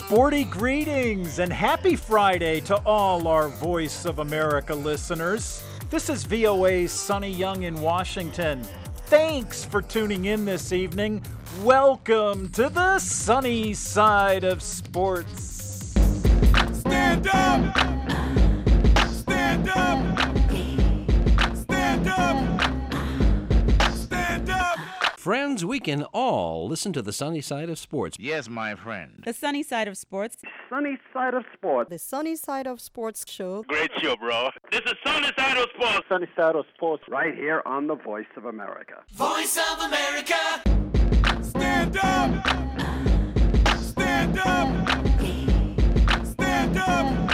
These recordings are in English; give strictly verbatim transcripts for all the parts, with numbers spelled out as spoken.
Sporty greetings and happy Friday to all our Voice of America listeners. This is V O A's Sonny Young in Washington. Thanks for tuning in this evening. Welcome to the sunny side of sports. Stand up! Stand up! Stand up! Stand up! Friends, we can all listen to the sunny side of sports. Yes, my friend. The sunny side of sports. Sunny side of sports. The Sunny Side of Sports show. Great show, bro. This is Sunny Side of Sports. Sunny side of sports right here on the Voice of America. Voice of America! Stand up! Stand up! Stand up!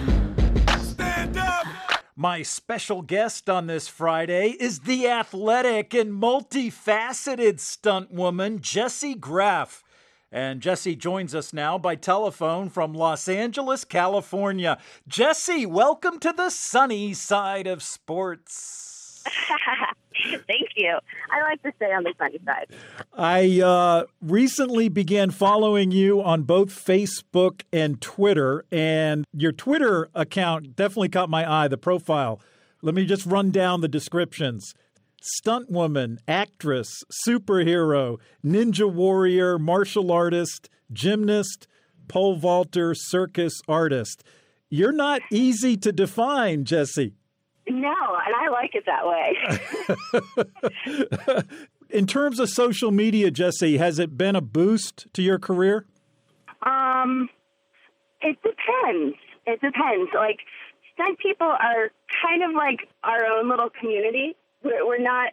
Stand up! My special guest on this Friday is the athletic and multifaceted stunt woman, Jessie Graff. And Jessie joins us now by telephone from Los Angeles, California. Jessie, welcome to the sunny side of sports. Thank you. I like to stay on the sunny side. I uh, recently began following you on both Facebook and Twitter, and your Twitter account definitely caught my eye, the profile. Let me just run down the descriptions. Stunt woman, actress, superhero, ninja warrior, martial artist, gymnast, pole vaulter, circus artist. You're not easy to define, Jessie. No, and I like it that way. In terms of social media, Jessie, has it been a boost to your career? Um, it depends. It depends. Like, stunt people are kind of like our own little community. We're, we're not,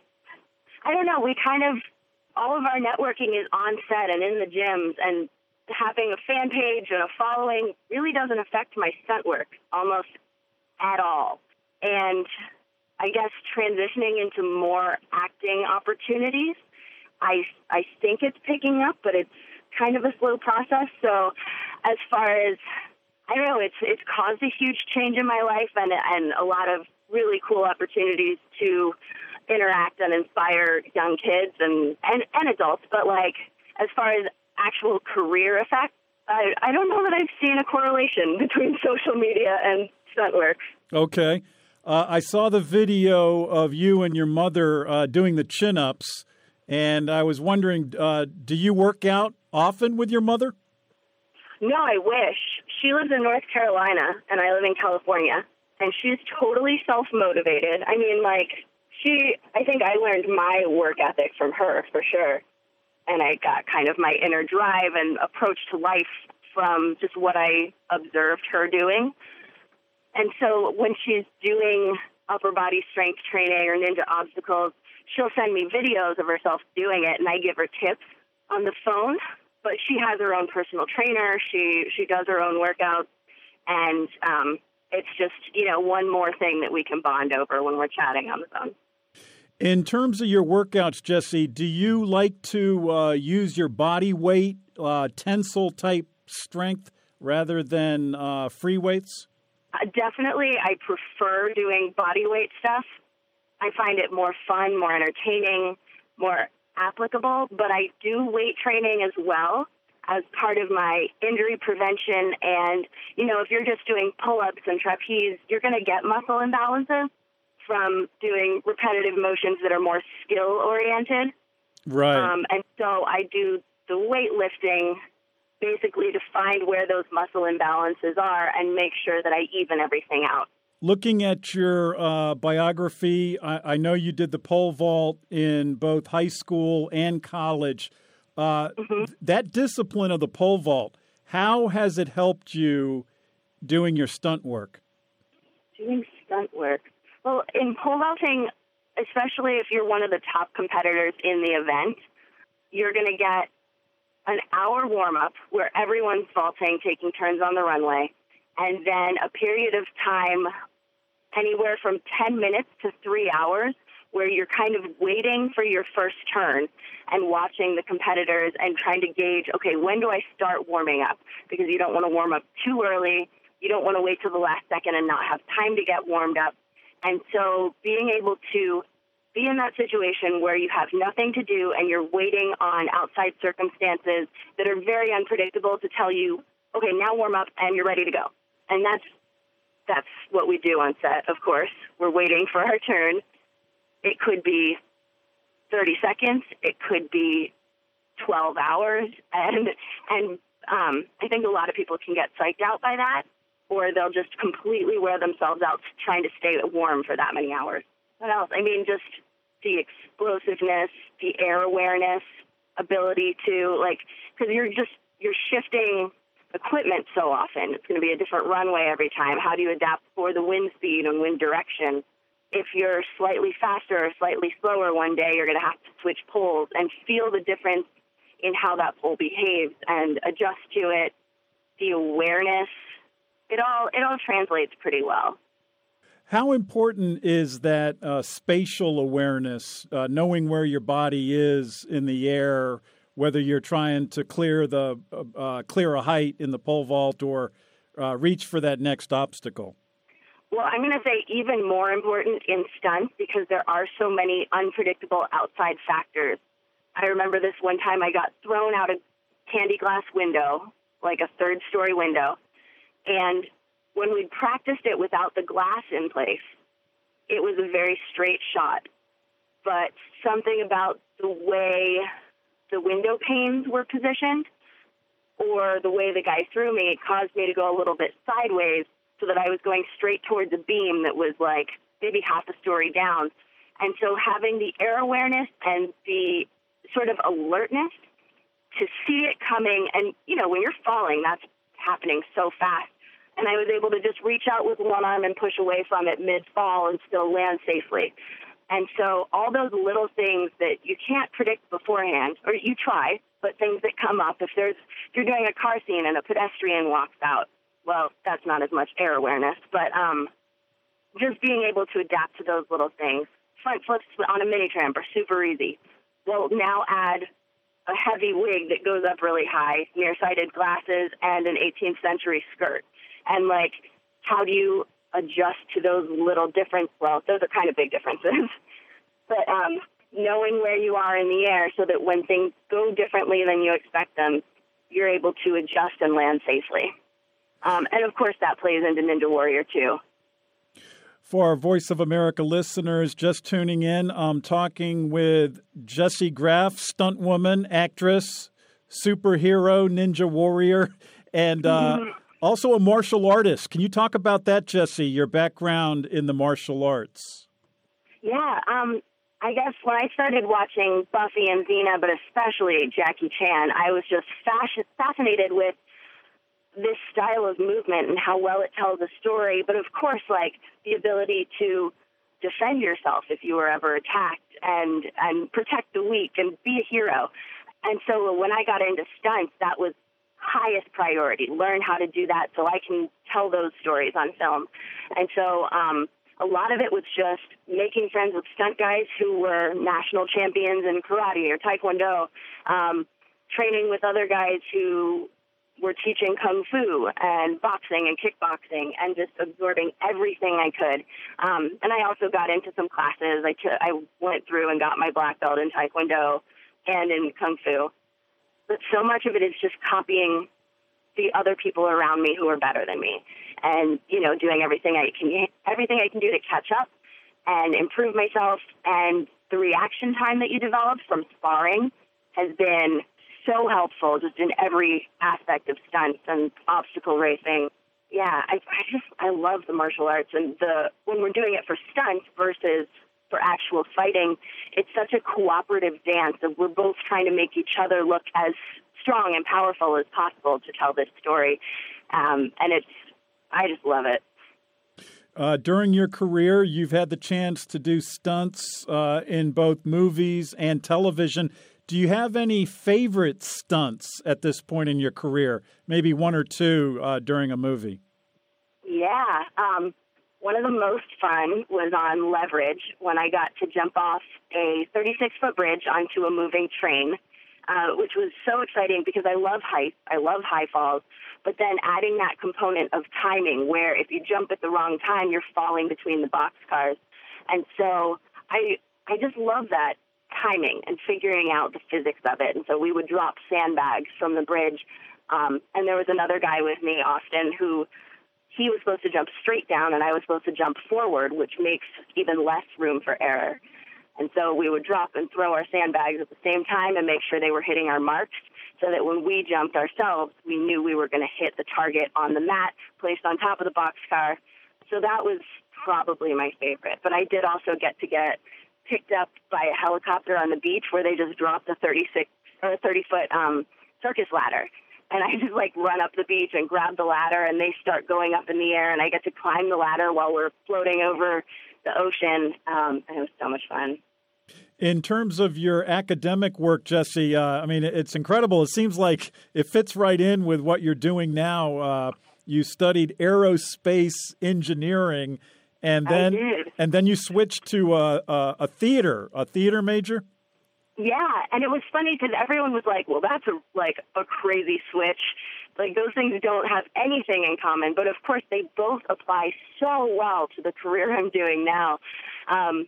I don't know, we kind of, all of our networking is on set and in the gyms, and having a fan page and a following really doesn't affect my stunt work almost at all. And I guess transitioning into more acting opportunities, I, I think it's picking up, but it's kind of a slow process. So as far as, I don't know, it's it's caused a huge change in my life and and a lot of really cool opportunities to interact and inspire young kids and, and, and adults. But, like, as far as actual career effect, I, I don't know that I've seen a correlation between social media and stunt work. Okay. Uh, I saw the video of you and your mother uh, doing the chin-ups, and I was wondering, uh, do you work out often with your mother? No, I wish. She lives in North Carolina, and I live in California, and she's totally self-motivated. I mean, like, she, I think I learned my work ethic from her, for sure, and I got kind of my inner drive and approach to life from just what I observed her doing. And so when she's doing upper body strength training or ninja obstacles, she'll send me videos of herself doing it, and I give her tips on the phone. But she has her own personal trainer. She she does her own workouts, and um, it's just, you know, one more thing that we can bond over when we're chatting on the phone. In terms of your workouts, Jessie, do you like to uh, use your body weight, uh, tensile type strength, rather than uh, free weights? Uh, definitely, I prefer doing body weight stuff. I find it more fun, more entertaining, more applicable, but I do weight training as well as part of my injury prevention. And, you know, if you're just doing pull-ups and trapeze, you're going to get muscle imbalances from doing repetitive motions that are more skill-oriented. Right. Um, and so I do the weightlifting basically to find where those muscle imbalances are and make sure that I even everything out. Looking at your uh, biography, I, I know you did the pole vault in both high school and college. Uh, Mm-hmm. That discipline of the pole vault, how has it helped you doing your stunt work? Doing stunt work. Well, in pole vaulting, especially if you're one of the top competitors in the event, you're going to get an hour warm-up where everyone's vaulting, taking turns on the runway, and then a period of time anywhere from ten minutes to three hours where you're kind of waiting for your first turn and watching the competitors and trying to gauge, okay, when do I start warming up? Because you don't want to warm up too early. You don't want to wait till the last second and not have time to get warmed up. And so being able to be in that situation where you have nothing to do and you're waiting on outside circumstances that are very unpredictable to tell you, okay, now warm up and you're ready to go. And that's that's what we do on set, of course. We're waiting for our turn. It could be thirty seconds. It could be twelve hours. And and um, I think a lot of people can get psyched out by that, or they'll just completely wear themselves out trying to stay warm for that many hours. What else? I mean, just the explosiveness, the air awareness, ability to, like, because you're just, you're shifting equipment so often. It's going to be a different runway every time. How do you adapt for the wind speed and wind direction? If you're slightly faster or slightly slower one day, you're going to have to switch poles and feel the difference in how that pole behaves and adjust to it. The awareness, it all it all translates pretty well. How important is that uh, spatial awareness, uh, knowing where your body is in the air, whether you're trying to clear the uh, clear a height in the pole vault or uh, reach for that next obstacle? Well, I'm going to say even more important in stunts because there are so many unpredictable outside factors. I remember this one time I got thrown out a candy glass window, like a third-story window, and when we'd practiced it without the glass in place, it was a very straight shot. But something about the way the window panes were positioned or the way the guy threw me caused me to go a little bit sideways so that I was going straight towards a beam that was like maybe half a story down. And so having the air awareness and the sort of alertness to see it coming, and, you know, when you're falling, that's happening so fast. And I was able to just reach out with one arm and push away from it mid-fall and still land safely. And so all those little things that you can't predict beforehand, or you try, but things that come up. If there's if you're doing a car scene and a pedestrian walks out, well, that's not as much air awareness. But um, just being able to adapt to those little things. Front flips on a mini tramp are super easy. Well, now add a heavy wig that goes up really high, nearsighted glasses, and an eighteenth century skirt. And, like, how do you adjust to those little differences? Well, those are kind of big differences. But um, knowing where you are in the air so that when things go differently than you expect them, you're able to adjust and land safely. Um, and, of course, that plays into Ninja Warrior, too. For our Voice of America listeners just tuning in, I'm talking with Jessie Graff, stunt woman, actress, superhero, Ninja Warrior, and uh, mm-hmm. also a martial artist. Can you talk about that, Jessie, your background in the martial arts? Yeah, um, I guess when I started watching Buffy and Xena, but especially Jackie Chan, I was just fasc- fascinated with this style of movement and how well it tells a story, but of course, like, the ability to defend yourself if you were ever attacked and, and protect the weak and be a hero. And so when I got into stunts, that was highest priority, learn how to do that so I can tell those stories on film. And so um, a lot of it was just making friends with stunt guys who were national champions in karate or taekwondo, um, training with other guys who were teaching kung fu and boxing and kickboxing and just absorbing everything I could. Um, and I also got into some classes. I, t- I went through and got my black belt in taekwondo and in kung fu. But so much of it is just copying the other people around me who are better than me and, you know, doing everything I can, everything I can do to catch up and improve myself. And the reaction time that you develop from sparring has been so helpful just in every aspect of stunts and obstacle racing. Yeah, I, I just, I love the martial arts, and the when we're doing it for stunts versus for actual fighting, it's such a cooperative dance of we're both trying to make each other look as strong and powerful as possible to tell this story. Um, and it's, I just love it. Uh, during your career, you've had the chance to do stunts uh, in both movies and television. Do you have any favorite stunts at this point in your career? Maybe one or two uh, during a movie. Yeah. Um, one of the most fun was on Leverage when I got to jump off a thirty-six foot bridge onto a moving train, uh, which was so exciting because I love heights. I love high falls. But then adding that component of timing where if you jump at the wrong time, you're falling between the boxcars. And so I I just love that. timing and figuring out the physics of it. And so we would drop sandbags from the bridge. Um, and there was another guy with me, Austin, who he was supposed to jump straight down and I was supposed to jump forward, which makes even less room for error. And so we would drop and throw our sandbags at the same time and make sure they were hitting our marks so that when we jumped ourselves, we knew we were going to hit the target on the mat placed on top of the boxcar. So that was probably my favorite. But I did also get to get picked up by a helicopter on the beach where they just dropped a thirty-six or thirty-foot um, circus ladder. And I just, like, run up the beach and grab the ladder, and they start going up in the air, and I get to climb the ladder while we're floating over the ocean. Um, and it was so much fun. In terms of your academic work, Jesse, uh, I mean, it's incredible. It seems like it fits right in with what you're doing now. Uh, you studied aerospace engineering, and then I did. and then you switched to a, a, a theater, a theater major. Yeah, and it was funny because everyone was like, well, that's a, like a crazy switch. Like, those things don't have anything in common. But, of course, they both apply so well to the career I'm doing now. Um,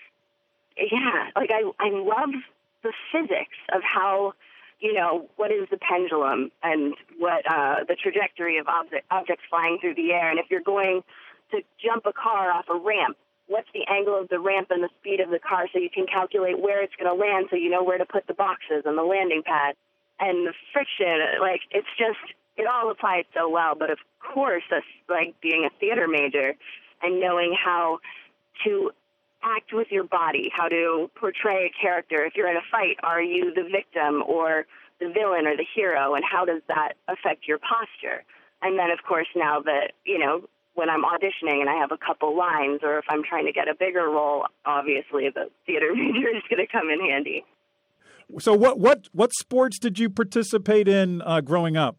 yeah, like, I, I love the physics of how, you know, what is the pendulum and what uh, the trajectory of object, objects flying through the air. And if you're going to jump a car off a ramp, what's the angle of the ramp and the speed of the car so you can calculate where it's going to land so you know where to put the boxes on the landing pad. And the friction, like, it's just, it all applies so well. But, of course, that's like being a theater major and knowing how to act with your body, how to portray a character. If you're in a fight, are you the victim or the villain or the hero, and how does that affect your posture? And then, of course, now that, you know, when I'm auditioning and I have a couple lines, or if I'm trying to get a bigger role, obviously the theater major is going to come in handy. So what what what sports did you participate in uh, growing up?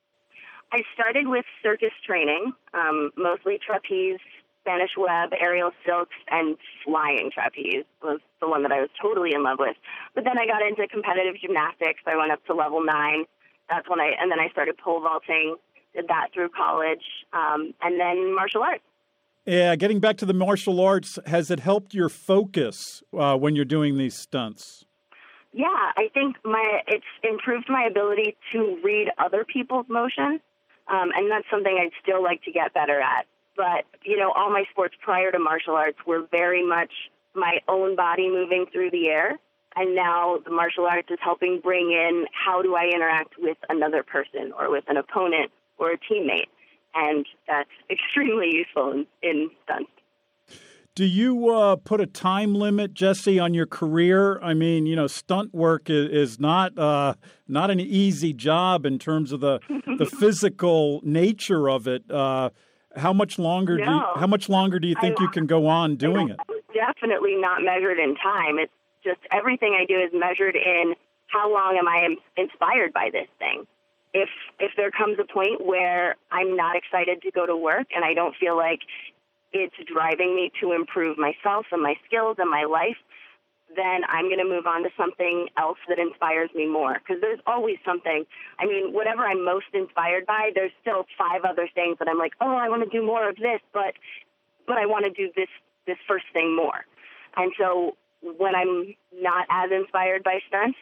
I started with circus training, um, mostly trapeze, Spanish web, aerial silks, and flying trapeze was the one that I was totally in love with. But then I got into competitive gymnastics. I went up to level nine. That's when I, and then I started pole vaulting. Did that through college, um, and then martial arts. Yeah, getting back to the martial arts, has it helped your focus uh, when you're doing these stunts? Yeah, I think my it's improved my ability to read other people's motion, um, and that's something I'd still like to get better at. But, you know, all my sports prior to martial arts were very much my own body moving through the air, and now the martial arts is helping bring in how do I interact with another person or with an opponent or a teammate, and that's extremely useful in, in stunts. Do you uh, put a time limit, Jesse, on your career? I mean, you know, stunt work is, is not uh, not an easy job in terms of the the physical nature of it. Uh, how much longer no, do you, how much longer do you think I, you can go on doing it? Definitely not measured in time. It's just everything I do is measured in how long am I inspired by this thing. If if there comes a point where I'm not excited to go to work and I don't feel like it's driving me to improve myself and my skills and my life, then I'm going to move on to something else that inspires me more. Because there's always something. I mean, whatever I'm most inspired by, there's still five other things that I'm like, oh, I want to do more of this, but but I want to do this this first thing more. And so when I'm not as inspired by stunts,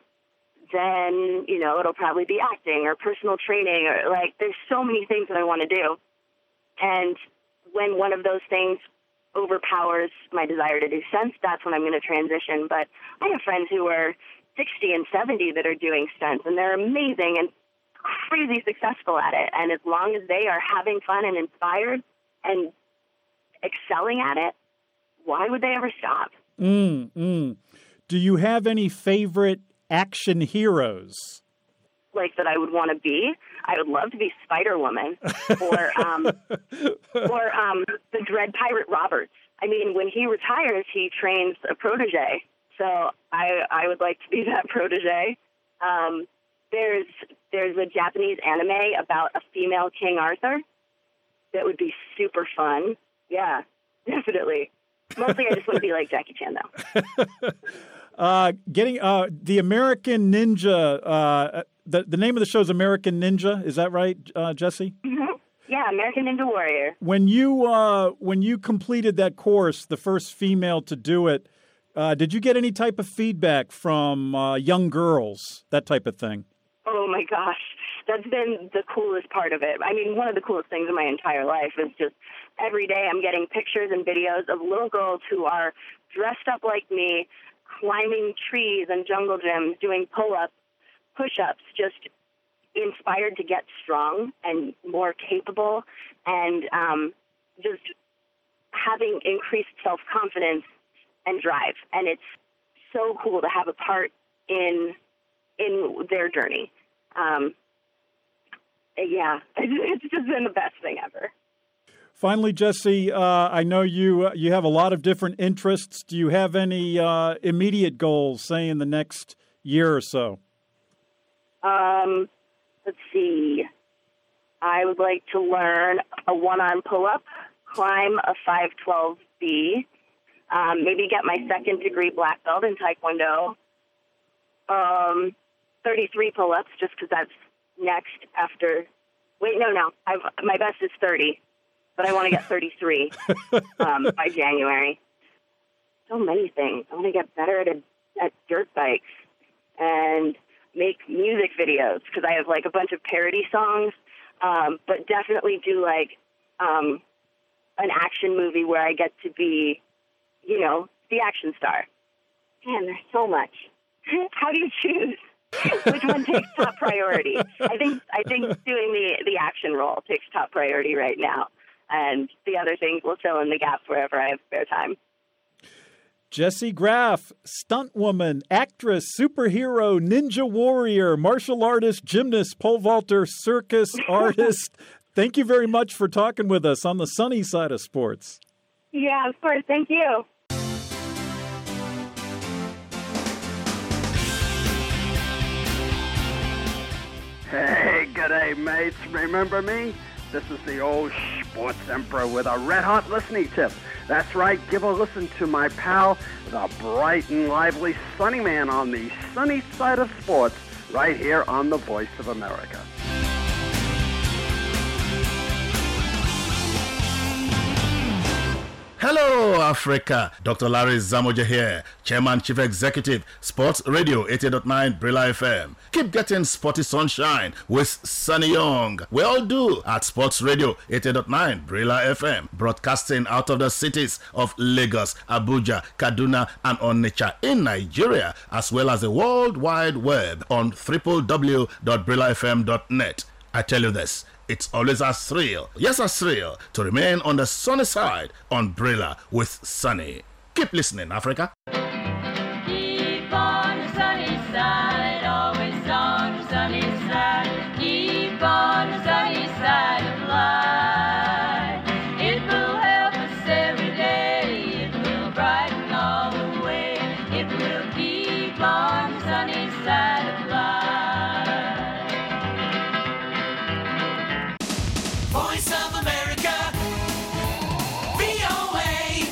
then, you know, it'll probably be acting or personal training, or like there's so many things that I want to do. And when one of those things overpowers my desire to do stunts, that's when I'm going to transition. But I have friends who are sixty and seventy that are doing stunts, and they're amazing and crazy successful at it. And as long as they are having fun and inspired and excelling at it, why would they ever stop? Mm, mm. Do you have any favorite action heroes? Like that I would want to be? I would love to be Spider-Woman or um, or um, the Dread Pirate Roberts. I mean, when he retires, he trains a protege. So I I would like to be that protege. Um, there's there's a Japanese anime about a female King Arthur that would be super fun. Yeah, definitely. Mostly I just want to be like Jackie Chan, though. uh, getting uh, the American Ninja, uh, the, the name of the show is American Ninja. Is that right, uh, Jesse? Mm-hmm. Yeah, American Ninja Warrior. When you uh, when you completed that course, the first female to do it, Uh, did you get any type of feedback from uh, young girls, that type of thing? Oh my gosh, that's been the coolest part of it. I mean, one of the coolest things in my entire life is just every day I'm getting pictures and videos of little girls who are dressed up like me, climbing trees and jungle gyms, doing pull-ups, push-ups, just inspired to get strong and more capable, and um, just having increased self-confidence and drive. And it's so cool to have a part in in their journey. Um, yeah, it's just been the best thing ever. Finally, Jesse, uh, I know you uh, you have a lot of different interests. Do you have any uh, immediate goals, say, in the next year or so? Um, let's see. I would like to learn a one-arm pull-up, climb a five twelve B, um, maybe get my second degree black belt in Taekwondo, um, thirty-three pull-ups, just because that's next after. Wait, no, no. I've, my best is thirty, but I want to get thirty-three um, by January. So many things. I want to get better at, a, at dirt bikes and make music videos, because I have like a bunch of parody songs, um, but definitely do like um, an action movie where I get to be, you know, the action star. Man, there's so much. How do you choose which one takes top priority? I think I think doing the, the action role takes top priority right now, and the other things will fill in the gaps wherever I have spare time. Jessie Graff, stunt woman, actress, superhero, ninja warrior, martial artist, gymnast, pole vaulter, circus artist. Thank you very much for talking with us on the sunny side of sports. Yeah, of course. Thank you. Hey, g'day, mates. Remember me? This is the old sports emperor with a red-hot listening tip. That's right, give a listen to my pal, the bright and lively Sunny Man on the sunny side of sports, right here on the Voice of America. Hello, Africa. Doctor Larry Zamoja here, Chairman, Chief Executive, Sports Radio eighty point nine Brilla F M. Keep getting sporty sunshine with Sunny Young. We all do at Sports Radio eighty point nine Brilla F M, broadcasting out of the cities of Lagos, Abuja, Kaduna, and Onitsha in Nigeria, as well as the World Wide Web on w w w dot brilla f m dot net. I tell you this, it's always a thrill, yes a thrill, to remain on the sunny side on Brilla with Sunny. Keep listening, Africa. Keep on the sunny side, always on the sunny side. Keep on the sunny side of life. It will help us every day. It will brighten all the way. It will keep on the sunny side of life. Voice of America, V O A,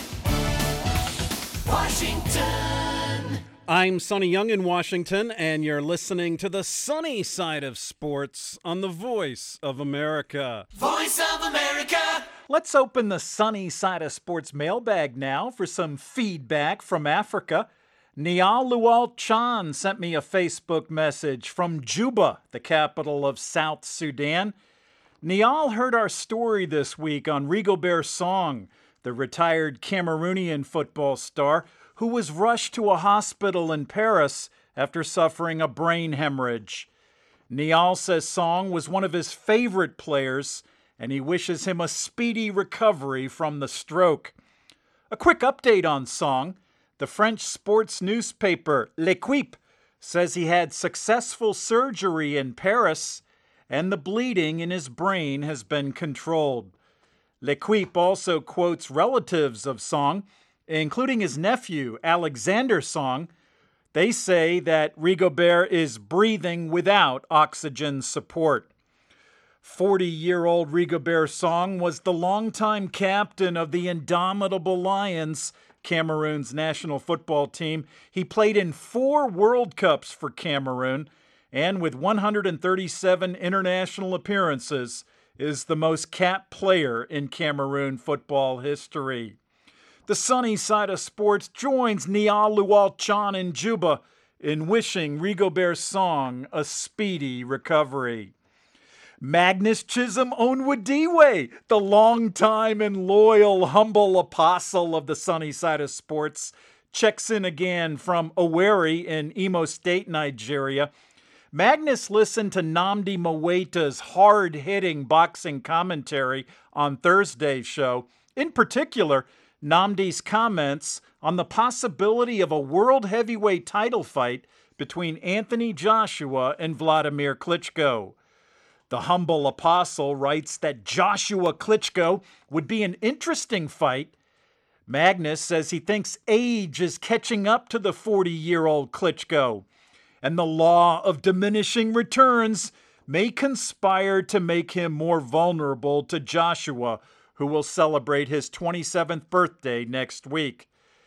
Washington. I'm Sonny Young in Washington, and you're listening to the sunny side of sports on the Voice of America. Voice of America. Let's open the sunny side of sports mailbag now for some feedback from Africa. Niall Lual Chan sent me a Facebook message from Juba, the capital of South Sudan. Niall heard our story this week on Rigobert Song, the retired Cameroonian football star who was rushed to a hospital in Paris after suffering a brain hemorrhage. Niall says Song was one of his favorite players, and he wishes him a speedy recovery from the stroke. A quick update on Song. The French sports newspaper L'Equipe says he had successful surgery in Paris, and the bleeding in his brain has been controlled. L'Equipe also quotes relatives of Song, including his nephew, Alexander Song. They say that Rigobert is breathing without oxygen support. forty-year-old Rigobert Song was the longtime captain of the Indomitable Lions, Cameroon's national football team. He played in four World Cups for Cameroon, and with one hundred thirty-seven international appearances, is the most capped player in Cameroon football history. The sunny side of sports joins Niall Lual Chan in Juba in wishing Rigobert's song a speedy recovery. Magnus Chisholm Onwudiwe, the longtime and loyal, humble apostle of the sunny side of sports, checks in again from Owerri in Imo State, Nigeria. Magnus listened to Nnamdi Mowaita's hard-hitting boxing commentary on Thursday's show. In particular, Nnamdi's comments on the possibility of a world heavyweight title fight between Anthony Joshua and Vladimir Klitschko. The humble apostle writes that Joshua Klitschko would be an interesting fight. Magnus says he thinks age is catching up to the forty-year-old Klitschko, and the law of diminishing returns may conspire to make him more vulnerable to Joshua, who will celebrate his twenty-seventh birthday next week.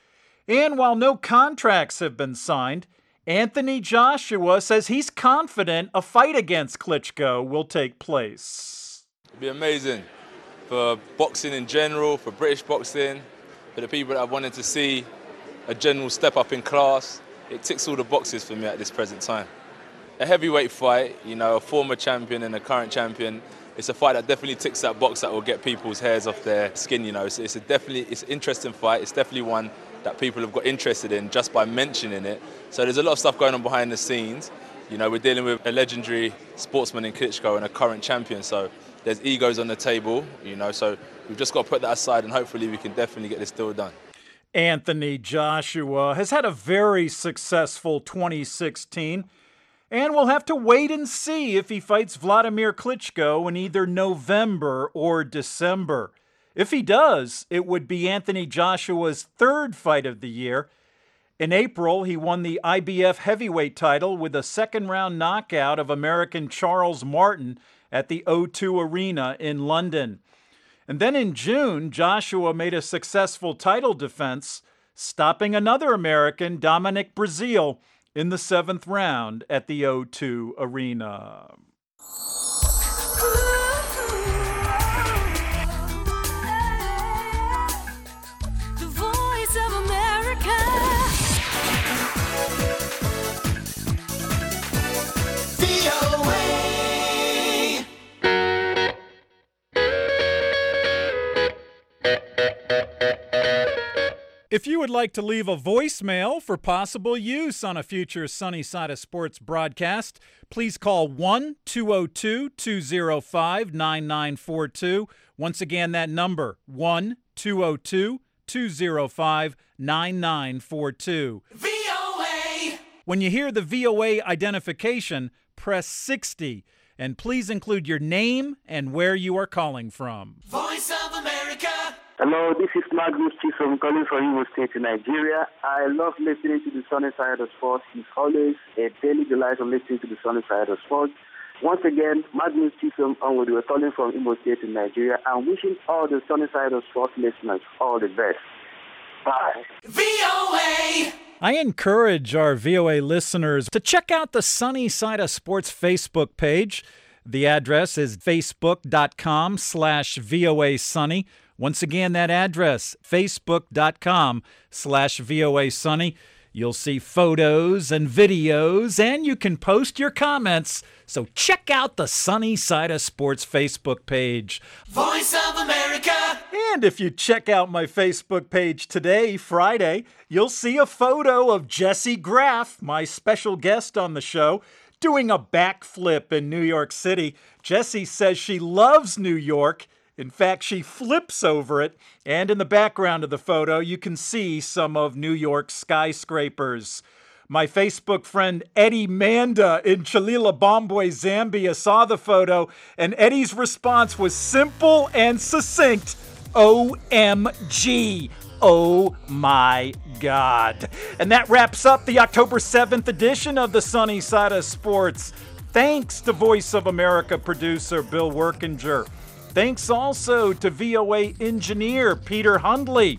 And while no contracts have been signed, Anthony Joshua says he's confident a fight against Klitschko will take place. It'd be amazing for boxing in general, for British boxing, for the people that wanted to see a general step up in class. It ticks all the boxes for me at this present time. A heavyweight fight, you know, a former champion and a current champion, it's a fight that definitely ticks that box that will get people's hairs off their skin, you know. So it's a definitely, it's an interesting fight. It's definitely one that people have got interested in just by mentioning it. So there's a lot of stuff going on behind the scenes. You know, we're dealing with a legendary sportsman in Klitschko and a current champion, so there's egos on the table, you know, so we've just got to put that aside and hopefully we can definitely get this deal done. Anthony Joshua has had a very successful twenty sixteen, and we'll have to wait and see if he fights Vladimir Klitschko in either November or December. If he does, it would be Anthony Joshua's third fight of the year. In April, he won the I B F heavyweight title with a second-round knockout of American Charles Martin at the O two Arena in London. And then in June, Joshua made a successful title defense, stopping another American, Dominic Breazeale, in the seventh round at the O two Arena. The voice of America. V O A. If you would like to leave a voicemail for possible use on a future Sunny Side of Sports broadcast, please call one two zero two, two zero five, nine nine four two. Once again, that number, one two zero two, two zero five, nine nine four two. V O A. When you hear the V O A identification, press sixty, and please include your name and where you are calling from. Voice of America. Hello, this is Magnus Chisholm calling from Imo State in Nigeria. I love listening to the Sunny Side of Sports. It's always a daily delight of listening to the Sunny Side of Sports. Once again, Magnus Chisholm onward. We're calling from Imo State in Nigeria. I'm wishing all the Sunny Side of Sports listeners all the best. Bye. V O A. I encourage our V O A listeners to check out the Sunny Side of Sports Facebook page. The address is facebook.com slash VOA Sunny. Once again, that address, facebook.com slash VOA Sunny. You'll see photos and videos, and you can post your comments. So check out the Sunny Side of Sports Facebook page. Voice of America. And if you check out my Facebook page today, Friday, you'll see a photo of Jesse Graff, my special guest on the show, doing a backflip in New York City. Jessie says she loves New York. In fact, she flips over it, and in the background of the photo, you can see some of New York's skyscrapers. My Facebook friend Eddie Manda in Chalilabombwe, Zambia, saw the photo, and Eddie's response was simple and succinct. O M G. Oh my God. And that wraps up the October seventh edition of the Sunny Side of Sports. Thanks to Voice of America producer Bill Workinger. Thanks also to V O A engineer Peter Hundley.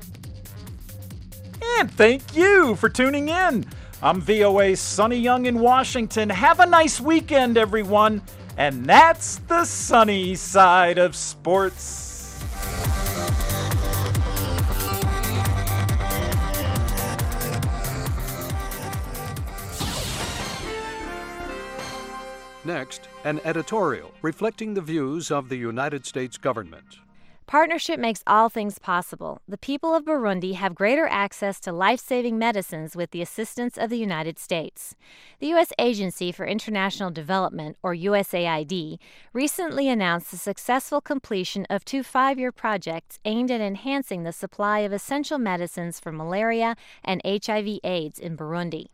And thank you for tuning in. I'm V O A's Sonny Young in Washington. Have a nice weekend, everyone. And that's the Sunny Side of Sports. Next, an editorial reflecting the views of the United States government. Partnership makes all things possible. The people of Burundi have greater access to life-saving medicines with the assistance of the United States. The U S Agency for International Development, or U S A I D, recently announced the successful completion of two five-year projects aimed at enhancing the supply of essential medicines for malaria and H I V AIDS in Burundi.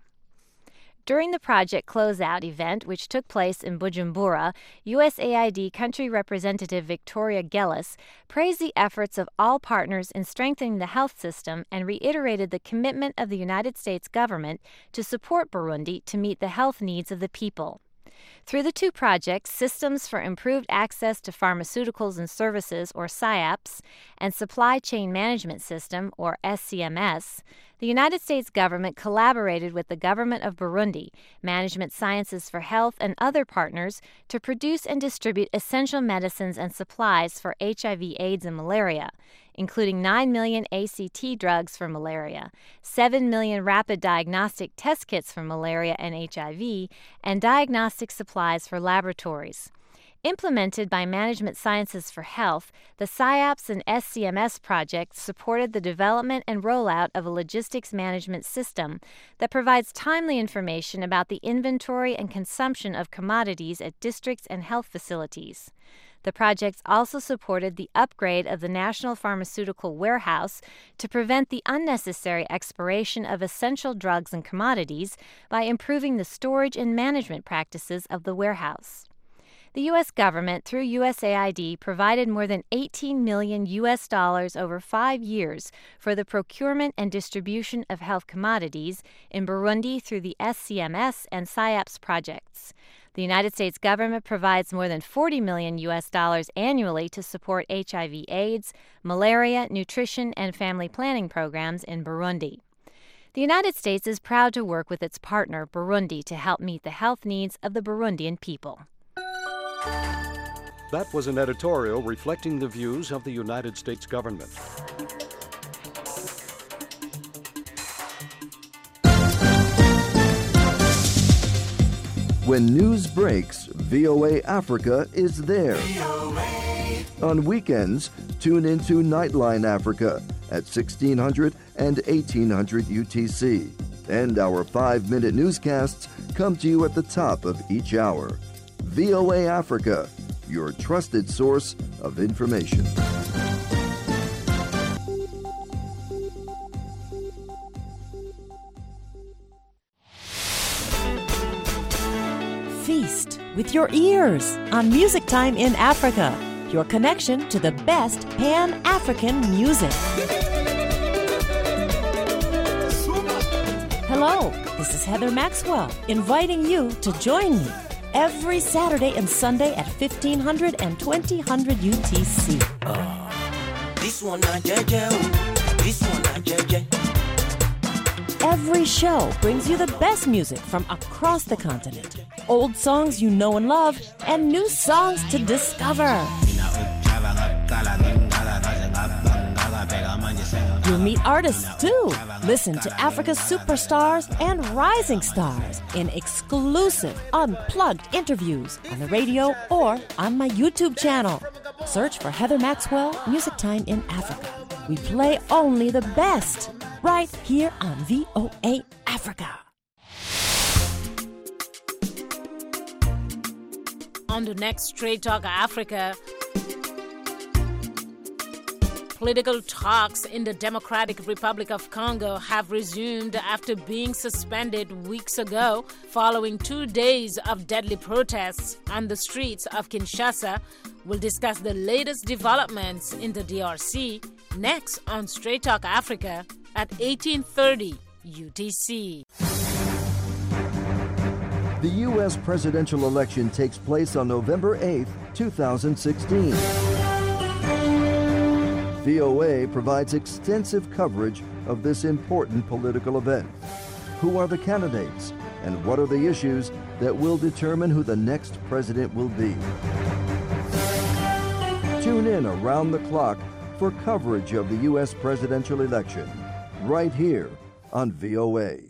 During the project closeout event, which took place in Bujumbura, U S A I D Country Representative Victoria Gellis praised the efforts of all partners in strengthening the health system and reiterated the commitment of the United States government to support Burundi to meet the health needs of the people. Through the two projects, Systems for Improved Access to Pharmaceuticals and Services, or SIAPS, and Supply Chain Management System, or S C M S, the United States government collaborated with the government of Burundi, Management Sciences for Health, and other partners to produce and distribute essential medicines and supplies for H I V AIDS and malaria, including nine million A C T drugs for malaria, seven million rapid diagnostic test kits for malaria and H I V, and diagnostic supplies for laboratories. Implemented by Management Sciences for Health, the SIAPS and S C M S projects supported the development and rollout of a logistics management system that provides timely information about the inventory and consumption of commodities at districts and health facilities. The projects also supported the upgrade of the National Pharmaceutical Warehouse to prevent the unnecessary expiration of essential drugs and commodities by improving the storage and management practices of the warehouse. The U S government, through U S A I D, provided more than eighteen million U S dollars over five years for the procurement and distribution of health commodities in Burundi through the S C M S and SIAPS projects. The United States government provides more than forty million U S dollars annually to support H I V AIDS, malaria, nutrition, and family planning programs in Burundi. The United States is proud to work with its partner, Burundi, to help meet the health needs of the Burundian people. That was an editorial reflecting the views of the United States government. When news breaks, V O A Africa is there. On weekends, tune into Nightline Africa at sixteen hundred and eighteen hundred U T C. And our five-minute newscasts come to you at the top of each hour. V O A Africa, your trusted source of information. Feast with your ears on Music Time in Africa, your connection to the best Pan-African music. Hello, this is Heather Maxwell, inviting you to join me every Saturday and Sunday at fifteen hundred and twenty hundred U T C. Uh, this one not J J. This one not J J. Every show brings you the best music from across the continent. Old songs you know and love, and new songs to discover. You'll meet artists too. Listen to Africa's superstars and rising stars in exclusive, unplugged interviews on the radio or on my YouTube channel. Search for Heather Maxwell, Music Time in Africa. We play only the best right here on V O A Africa. On the next Straight Talk Africa, political talks in the Democratic Republic of Congo have resumed after being suspended weeks ago following two days of deadly protests on the streets of Kinshasa. We'll discuss the latest developments in the D R C next on Straight Talk Africa at eighteen thirty U T C. The U S presidential election takes place on November eighth, two thousand sixteen. V O A provides extensive coverage of this important political event. Who are the candidates, and what are the issues that will determine who the next president will be? Tune in around the clock for coverage of the U S presidential election, right here on V O A.